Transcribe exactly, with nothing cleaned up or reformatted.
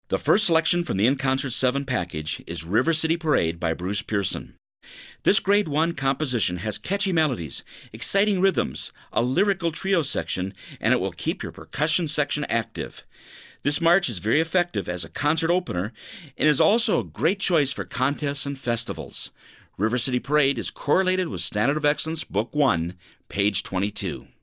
The first selection from the In Concert seven package is River City Parade by Bruce Pearson. This Grade one composition has catchy melodies, exciting rhythms, a lyrical trio section, and it will keep your percussion section active. This march is very effective as a concert opener and is also a great choice for contests and festivals. River City Parade is correlated with Standard of Excellence Book one, page twenty-two.